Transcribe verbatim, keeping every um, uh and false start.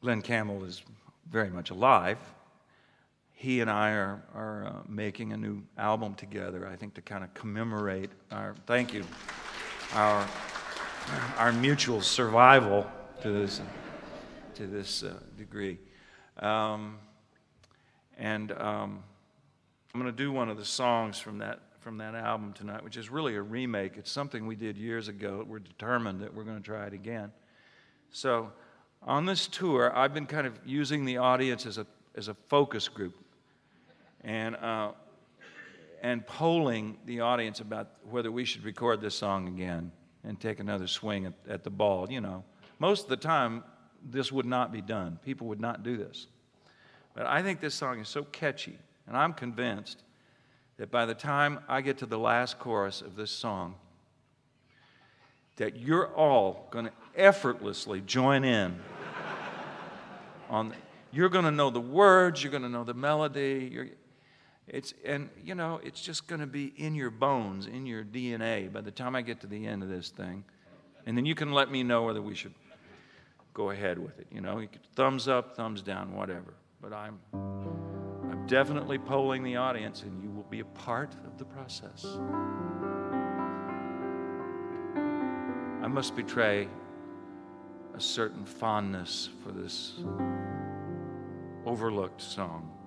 Glenn Campbell is very much alive. He and I are, are uh, making a new album together, I think, to kind of commemorate our, thank you, our, our mutual survival to this, to this uh, degree. Um, and um, I'm going to do one of the songs from that, from that album tonight, which is really a remake. It's something we did years ago. We're determined that we're going to try it again. So on this tour, I've been kind of using the audience as a, as a focus group and, uh, and polling the audience about whether we should record this song again and take another swing at, at the ball. You know, most of the time, this would not be done. People would not do this. But I think this song is so catchy, and I'm convinced that by the time I get to the last chorus of this song, that you're all going to effortlessly join in on the, you're going to know the words, you're going to know the melody, you're, it's, and you know, it's just going to be in your bones, in your D N A by the time I get to the end of this thing. And then you can let me know whether we should go ahead with it. You know, you could thumbs up, thumbs down, whatever. But I'm, I'm definitely polling the audience, and you will be a part of the process. I must betray a certain fondness for this overlooked song.